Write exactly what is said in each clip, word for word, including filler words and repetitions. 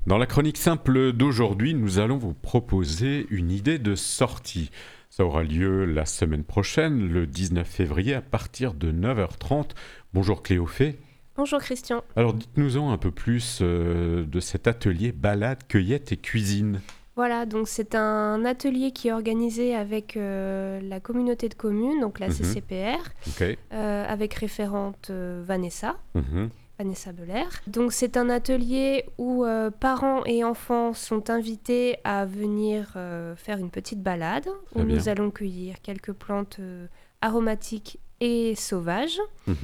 Dans la chronique simple d'aujourd'hui, nous allons vous proposer une idée de sortie. Ça aura lieu la semaine prochaine, le dix-neuf février, à partir de neuf heures trente. Bonjour Cléophée. Bonjour Christian. Alors dites-nous-en un peu plus euh, de cet atelier balade, cueillette et cuisine. Voilà, donc c'est un atelier qui est organisé avec euh, la communauté de communes, donc la Mhm. C C P R, Ok. euh, avec référente euh, Vanessa. Mhm. Vanessa Belair. Donc c'est un atelier où euh, parents et enfants sont invités à venir euh, faire une petite balade, Très où bien. nous allons cueillir quelques plantes euh, aromatiques et sauvages Mhm.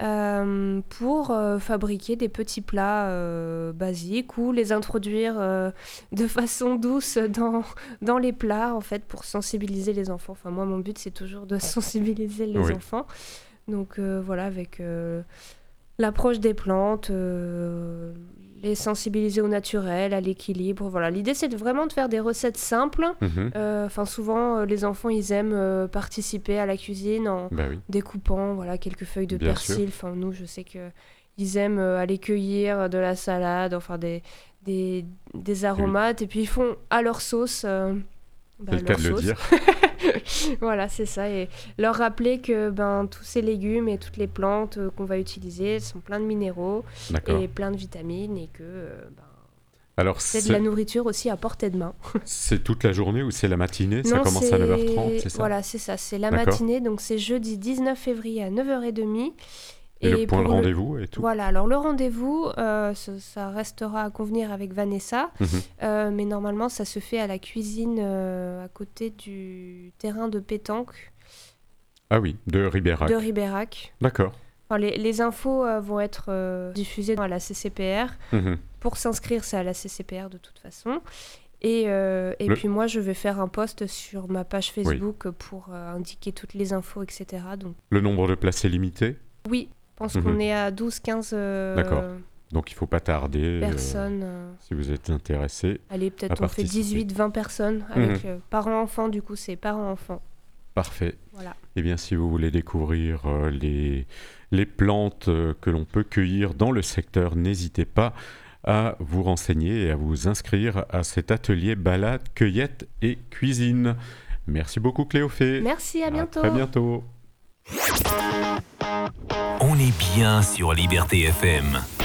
euh, pour euh, fabriquer des petits plats euh, basiques ou les introduire euh, de façon douce dans, dans les plats, en fait, pour sensibiliser les enfants. Enfin, moi, mon but, c'est toujours de sensibiliser les Oui. enfants. Donc euh, voilà, avec... euh, l'approche des plantes, euh, les sensibiliser au naturel, à l'équilibre. Voilà. L'idée, c'est de vraiment de faire des recettes simples. Mhm. Enfin, souvent, euh, les enfants, ils aiment euh, participer à la cuisine en Bah oui. découpant voilà, quelques feuilles de Bien persil. Enfin, nous, je sais qu'ils aiment euh, aller cueillir de la salade, enfin des, des, des aromates. Et puis, ils font à leur sauce. euh, bah, C'est le cas leur de le sauce. dire. Voilà, c'est ça. Et leur rappeler que ben, tous ces légumes et toutes les plantes euh, qu'on va utiliser elles sont pleins de minéraux D'accord. et plein de vitamines et que euh, ben, Alors c'est de c'est, la nourriture aussi à portée de main. c'est toute la journée ou c'est la matinée? Ça Non, commence à neuf heures trente, c'est ça? Voilà, c'est ça. C'est la D'accord. matinée, donc c'est jeudi dix-neuf février à neuf heures trente. Et, le point de pour rendez-vous et tout? Voilà, alors le rendez-vous, euh, ça, ça restera à convenir avec Vanessa, Mhm. euh, mais normalement ça se fait à la cuisine euh, à côté du terrain de pétanque Ah oui, de Ribérac. de Ribérac. D'accord. Enfin, les, les infos euh, vont être euh, diffusées à la C C P R. Mhm. Pour s'inscrire, c'est à la C C P R de toute façon. Et, euh, et Le- puis moi, je vais faire un post sur ma page Facebook pour euh, indiquer toutes les infos, et cetera. Donc Le nombre de places est limité, oui, je pense Mhm. qu'on est à douze quinze euh, D'accord. donc il ne faut pas tarder euh, personnes. euh. si vous êtes intéressé. Allez, à peut-être on fait participer. dix-huit vingt personnes avec Mhm. euh, parents-enfants. Du coup, c'est parents-enfants. Parfait. Voilà. Eh bien, si vous voulez découvrir euh, les, les plantes euh, que l'on peut cueillir dans le secteur, n'hésitez pas à vous renseigner et à vous inscrire à cet atelier balade, cueillette et cuisine. Merci beaucoup Cléophée. Merci, à bientôt. À très bientôt. On est bien sur Liberté F M.